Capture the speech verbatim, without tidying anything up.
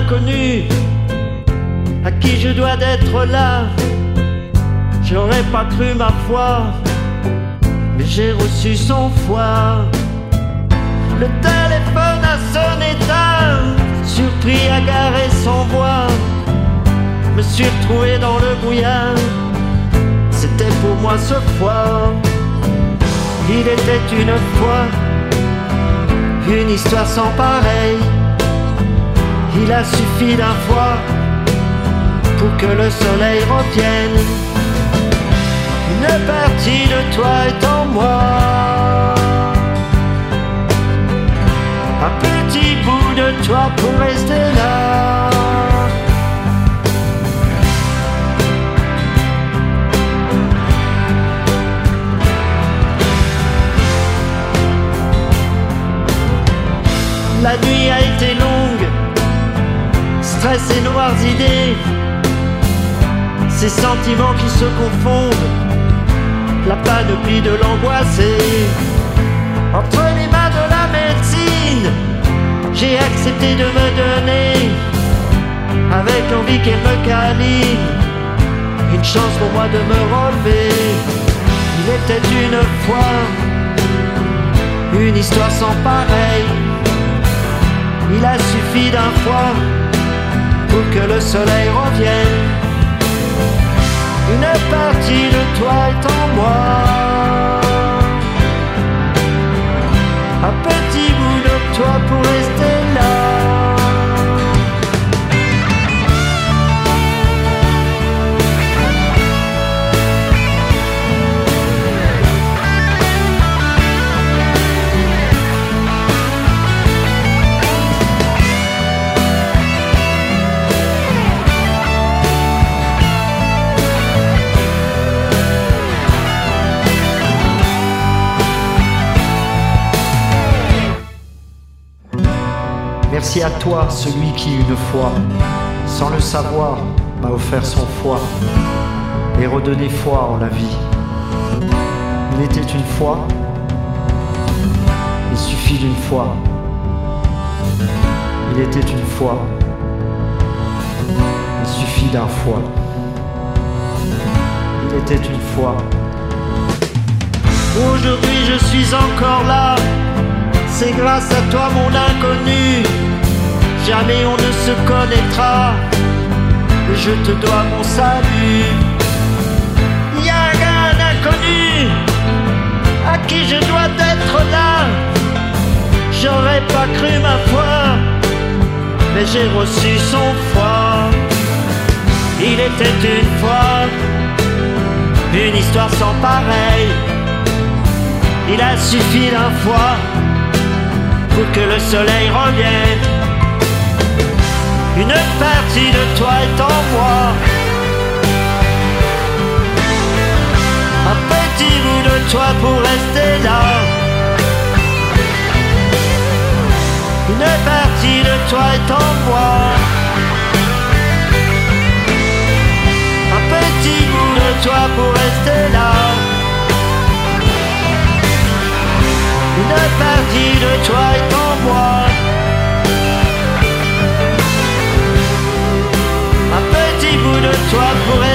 inconnu à qui je dois d'être là. J'aurais pas cru ma foi, mais j'ai reçu son foi. Le téléphone a sonné tard, surpris, agarré sans voix. Me suis retrouvé dans le brouillard, c'était pour moi ce fois. Il était une fois une histoire sans pareil. Il a suffi d'un fois pour que le soleil revienne. Une partie de toi est en moi, un petit bout de toi pour rester là. La nuit a été longue, stress et noires idées, ces sentiments qui se confondent, la panoplie de l'angoissé. Entre les mains de la médecine, j'ai accepté de me donner, avec envie qu'elle me câline, une chance pour moi de me relever. Il était une fois une histoire sans pareil. Il a suffi d'un fois pour que le soleil revienne. Une partie de toi est en moi, un petit bout de toi pour rester là. Merci à toi, celui qui une fois, sans le savoir, m'a offert son foie et redonné foi en la vie. Il était une fois, il suffit d'une fois. Il était une fois, il suffit d'un fois. Il était une fois. Aujourd'hui je suis encore là, c'est grâce à toi mon inconnu. Jamais on ne se connaîtra, je te dois mon salut. Y a un inconnu à qui je dois d'être là. J'aurais pas cru ma foi, mais j'ai reçu son foi. Il était une fois une histoire sans pareil. Il a suffi d'un fois pour que le soleil revienne. Une partie de toi est en moi, un petit bout de toi pour rester là. Une partie de toi est en moi, un petit bout de toi pour rester là. Une partie de toi est en moi, un petit bout de toi pour